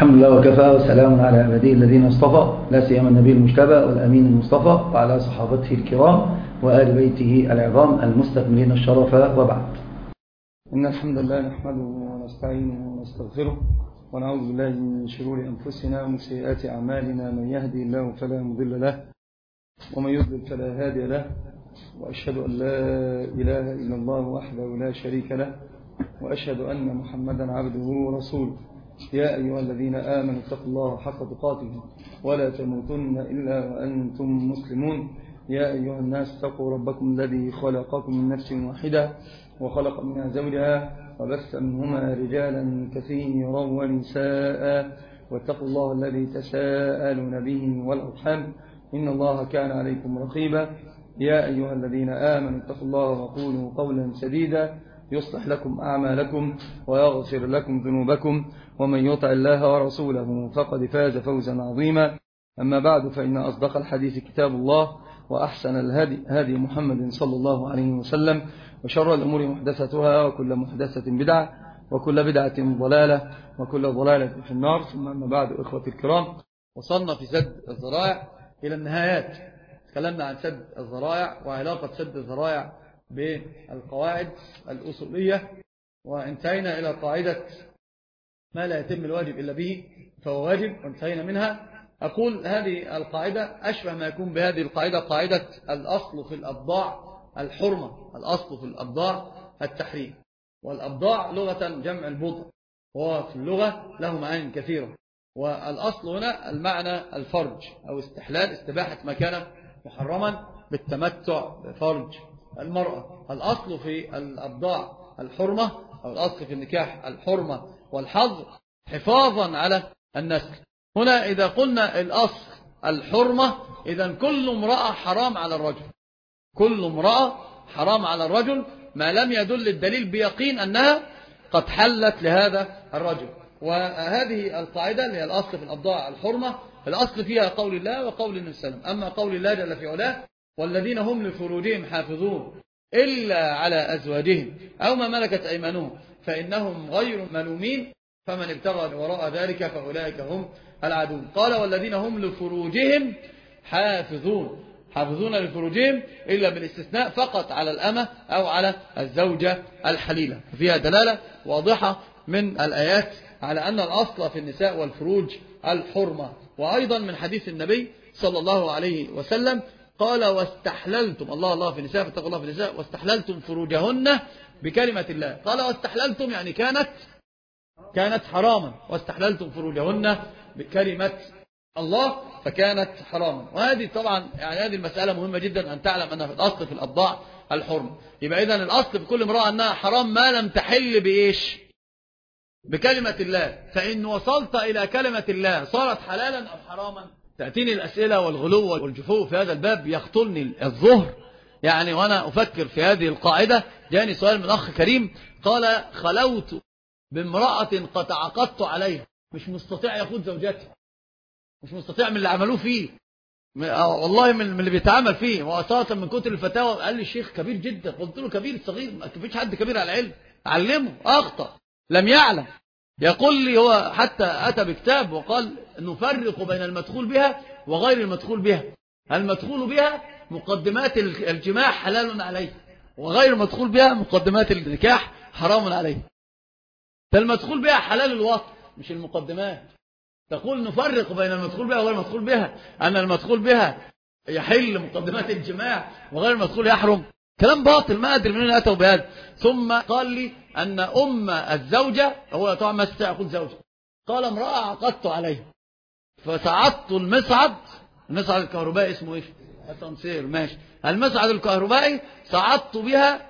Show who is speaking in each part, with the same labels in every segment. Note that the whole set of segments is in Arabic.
Speaker 1: الحمد لله وكفى، وسلام على عباده الذين اصطفى، لا سيما النبي المجتبى والأمين المصطفى وعلى صحابته الكرام وآل بيته العظام المستكملين الشرف، وبعد. إن الحمد لله نحمده ونستعينه ونستغفره ونعوذ بالله من شرور أنفسنا ومن سيئات أعمالنا، من يهدي الله فلا مضل له ومن يضلل فلا هادي له، وأشهد أن لا إله إلا الله وحده لا شريك له، وأشهد أن محمدا عبده ورسوله. يا أيها الذين آمنوا اتقوا الله حق تقاته ولا تموتن إلا وأنتم مسلمون. يا أيها الناس اتقوا ربكم الذي خلقكم من نفس واحدة وخلق منها زوجها وبث منهما رجالا كثيرا ونساء، واتقوا الله الذي تساءلون به والأرحام إن الله كان عليكم رقيبا. يا أيها الذين آمنوا اتقوا الله وقولوا قولا سديدا يصلح لكم أعمالكم ويغفر لكم ذنوبكم، ومن يطع الله ورسوله فقد فاز فوزا عظيما. أما بعد، فإن أصدق الحديث كتاب الله، وأحسن الهدي هدي محمد صلى الله عليه وسلم، وشر الأمور محدثتها، وكل محدثة بدعة، وكل بدعة ضلالة، وكل ضلالة في النار. ثم أما بعد، إخوتي الكرام، وصلنا في سد الذرائع إلى النهايات. تكلمنا عن سد الذرائع وعلاقة سد الذرائع بالقواعد الأصولية، وانتهينا إلى قاعدة ما لا يتم الواجب إلا به فهو واجب، وانتهينا منها. أقول هذه القاعدة أشبه ما يكون بهذه القاعدة قاعدة الأصل في الأبضاع الحرمة. الأصل في الأبضاع التحريم، والأبضاع لغة جمع البضع، وهو في اللغة له معاني كثيرة. والأصل هنا المعنى الفرج أو استباحة ما كان محرما بالتمتع بفرج المرأة. الأصل في الأبضاع الحرمة أو الأصل في النكاح الحرمة والحظر حفاظا على النسل. هنا إذا قلنا الأصل الحرمة، إذن كل امرأة حرام على الرجل، كل امرأة حرام على الرجل ما لم يدل الدليل بيقين أنها قد حلت لهذا الرجل. وهذه القاعدة اللي هي الأصل في الأبضاع الحرمة، الأصل فيها قول الله وقول النبي صلى الله عليه وسلم. أما قول الله جل في علاه: والذين هم لفروجهم حافظون إلا على أزواجهم أو ما ملكت أيمانهم فإنهم غير ملومين فمن ابتغى وراء ذلك فأولئك هم العادون. قال: والذين هم لفروجهم حافظون، حافظون لفروجهم إلا بالاستثناء فقط على الأمة أو على الزوجة الحليلة. فيها دلالة واضحة من الآيات على أن الأصل في النساء والفروج الحرمة. وأيضا من حديث النبي صلى الله عليه وسلم قال: واستحللتم الله في النساء، فاتقوا الله في النساء، واستحللتم فروجهن بكلمة الله. قال: واستحللتم يعني كانت حراما، واستحللتم فروجهن بكلمة الله فكانت حراما. وهذه طبعا يعني هذه المسألة مهمة جدا أن تعلم أنها في الأصل في الأبضاع الحرمة. يبقى إذن الأصل في كل امرأة أنها حرام ما لم تحل بإيش؟ بكلمة الله. فإن وصلت إلى كلمة الله صارت حلالا أو حراما؟ تأتيني الأسئلة والغلو والجفو في هذا الباب يقتلني الظهر يعني وأنا أفكر في هذه القاعدة. جاني سؤال من أخ كريم قال: خلوت بامرأة قد عقدت عليها، مش مستطيع ياخد زوجتي، مش مستطيع من اللي عملوه فيه، والله من اللي بيتعامل فيه. وأصالة من كتر الفتاوى قال لي: الشيخ كبير جدا. قلت له: كبير صغير؟ ما فيش حد كبير على العلم، علمه. أخطأ، لم يعلم. يقول لي هو حتى أتى بكتاب وقال: نفرق بين المدخول بها وغير المدخول بها. المدخول بها مقدمات الجماع حلال عليه، وغير المدخول بها مقدمات النكاح حرام عليه. فالمدخول بها حلال الوطن مش المقدمات. تقول نفرق بين المدخول بها وغير المدخول بها، أن المدخول بها يحل مقدمات الجماع وغير المدخول يحرم. كلام باطل، ما أدري منين أتوا بهذا. ثم قال لي أن أم الزوجة، هو طبعا ما استطيع يقول زوجة، قال: امرأة عقدت عليها فصعدت المصعد الكهربائي، اسمه ايش؟ التنصير، ماشي. المصعد الكهربائي صعدت بها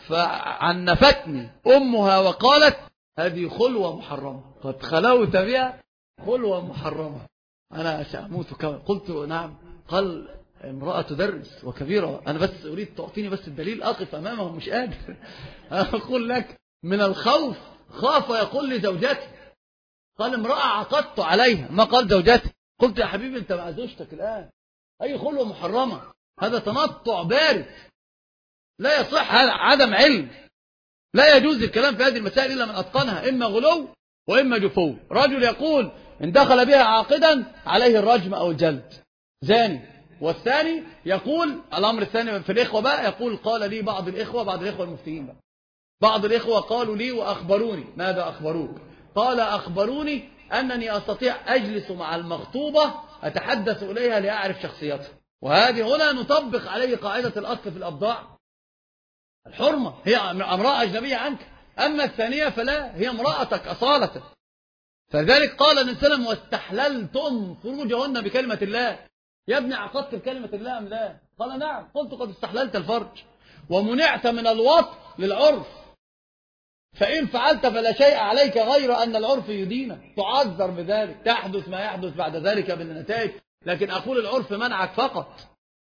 Speaker 1: فعنفتني أمها وقالت: هذه خلوة محرمة، قد خلوت بها خلوة محرمة، أنا سأموت كما قلت. نعم. قال: امرأة تدرس وكبيرة، أنا بس أريد تعطيني بس الدليل أقف أمامهم، مش قادر. أقول لك من الخوف خاف يقول لي زوجتي. قال: امرأة عقدت عليها، ما قال زوجتي. قلت: يا حبيبي أنت مع زوجتك الآن، أي خلوة محرمة؟ هذا تنطع بارد لا يصح، هذا عدم علم. لا يجوز الكلام في هذه المسائل إلا من أتقنها، إما غلو وإما جفو. رجل يقول
Speaker 2: إن دخل بها عاقدا عليه الرجم أو الجلد زاني. والثاني يقول الأمر الثاني في الإخوة بقى، يقول قال لي بعض الإخوة المفتيين بقى، بعض الإخوة قالوا لي وأخبروني. ماذا أخبروك؟ قال أخبروني أنني أستطيع أجلس مع المخطوبة أتحدث إليها لأعرف شخصيتها. وهذه هنا نطبق عليه قاعدة الأصل في الأبضاع الحرمة، هي امرأة أجنبية عنك. أما الثانية فلا، هي امرأتك أصالة. فذلك قال النبي صلى الله عليه وسلم واستحللتم فروجهن بكلمة الله. يا ابني عقدت بكلمة الله أم لا؟ قال نعم. قلت قد استحللت الفرج ومنعت من الوطء للعرف، فإن فعلت فلا شيء عليك غير أن العرف يدينك، تعذر بذلك، تحدث ما يحدث بعد ذلك من النتائج، لكن أقول العرف منعك فقط،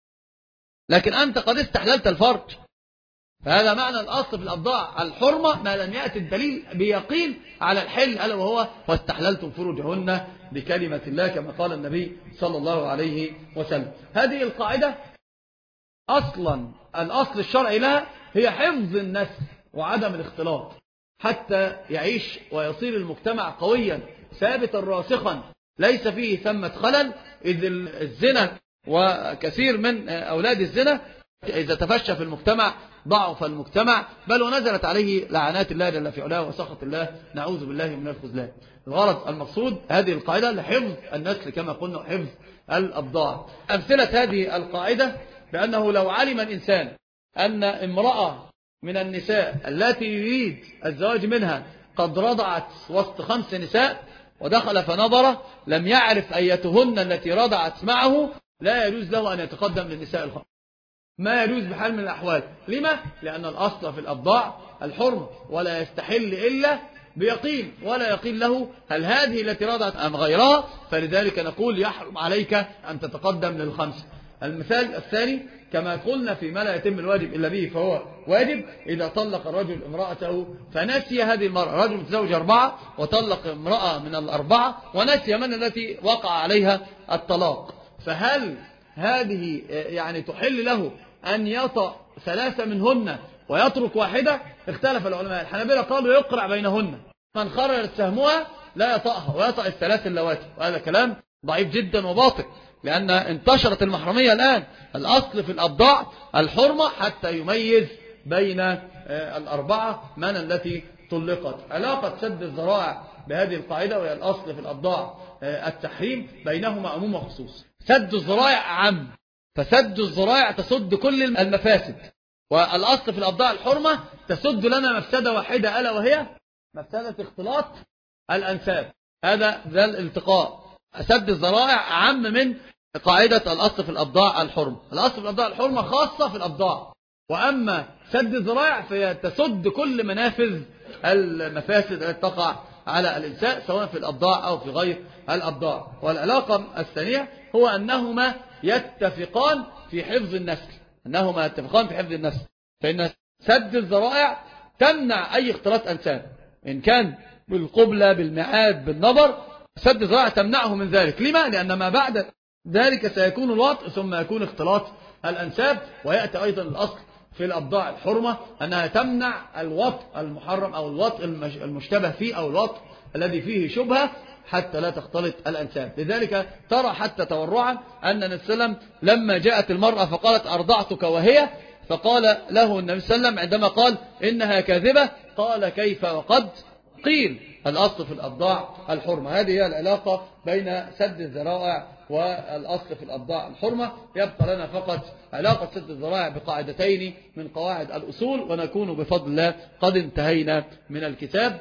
Speaker 2: لكن أنت قد استحللت الفرج. فهذا معنى الأصل في الأبضاع الحرمة ما لم يأتي الدليل بيقين على الحل، ألا وهو واستحللتم فروجهن بكلمة الله كما قال النبي صلى الله عليه وسلم. هذه القاعدة أصلا الأصل الشرعي لها هي حفظ النسل وعدم الاختلاط، حتى يعيش ويصير المجتمع قويا ثابتا راسخا ليس فيه ثمة خلل. إذ الزنا وكثير من أولاد الزنا إذا تفشى في المجتمع ضعف المجتمع، بل ونزلت عليه لعنات الله جل في علاه وسخط الله، نعوذ بالله من الخذلان. الغرض المقصود هذه القاعدة لحفظ النسل كما قلنا، حفظ الأبضاع. أمثلة هذه القاعدة بأنه لو علم الإنسان أن امرأة من النساء التي يريد الزواج منها قد رضعت وسط 5 نساء ودخل فنظر لم يعرف أيتهن التي رضعت معه، لا يجوز له أن يتقدم للنساء ال5، ما يجوز بحال من الأحوال. لما؟ لأن الأصل في الأبضاع الحرمة، ولا يستحل إلا بيقين، ولا يقين له هل هذه التي رضعت أم غيرها، فلذلك نقول يحرم عليك أن تتقدم لل5. المثال الثاني كما قلنا فيما لا يتم الواجب إلا به فهو واجب، إذا طلق الرجل امرأته فنسي هذه المرأة، رجل متزوج 4 وطلق امرأة من ال4 ونسي من التي وقع عليها الطلاق، فهل هذه يعني تحل له أن يطأ 3 منهن ويترك واحدة؟ اختلف العلماء. الحنابلة قالوا يقرع بينهن، من خرجت سهمها لا يطأها ويطأ ال3 اللواتي، وهذا كلام ضعيف جدا وباطل، لأن انتشرت المحرمية الآن. الأصل في الأبضاع الحرمة حتى يميز بين ال4 من التي طلقت. علاقة سد الذرائع بهذه القاعدة وهي الأصل في الأبضاع التحريم بينهما عموم وخصوص. سد الذرائع عام، فسد الذرائع تسد كل المفاسد، والأصل في الأبضاع الحرمة تسد لنا مفسدة واحدة ألا وهي مفسدة اختلاط الأنساب. هذا ذا الالتقاء. سد الذرائع عام من قاعدة الأصل في الأبضاع الحرمة. الأصل في الأبضاع الحرمة خاصة في الأبضاع، وأما سد الذرائع فهي تسد كل منافذ المفاسد التي تقع على الإنسان سواء في الأبضاع أو في غير الأبضاع. والعلاقة الثانية هو أنهما يتفقان في حفظ النسل، أنهما يتفقان في حفظ النسل، فإن سد الذرائع تمنع أي اختلاط أنساب، إن كان بالقبلة بالمعاد بالنظر، سد الذرائع تمنعه من ذلك. لما؟ لأن ما بعد ذلك سيكون الوطء ثم يكون اختلاط الأنساب. ويأتي أيضا الأصل في الأبضاع الحرمة أنها تمنع الوطء المحرم أو الوطء المشتبه فيه أو الوطء الذي فيه شبهة حتى لا تختلط الأنساب. لذلك ترى حتى تورعا أن النبي صلى الله عليه وسلم لما جاءت المرأة فقالت أرضعتك وهي، فقال له النبي صلى الله عليه وسلم عندما قال إنها كاذبة قال كيف وقد قيل. الأصل في الأبضاع الحرمة. هذه هي العلاقة بين سد الذرائع والأصل في الأبضاع الحرمة. يبقى لنا فقط علاقة سد الذرائع بقاعدتين من قواعد الأصول، ونكون بفضل الله قد انتهينا من الكتاب،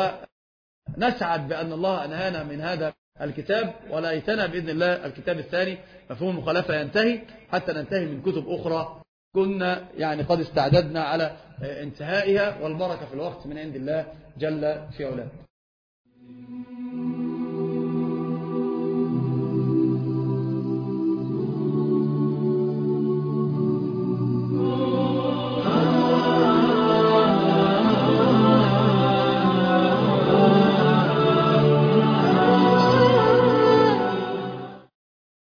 Speaker 2: ونسعد بأن الله أنهانا من هذا الكتاب، ولا يتنا بإذن الله الكتاب الثاني مفهوم المخالفة ينتهي حتى ننتهي من كتب أخرى كنا يعني قد استعددنا على انتهائها، والبركة في الوقت من عند الله جل في علاه.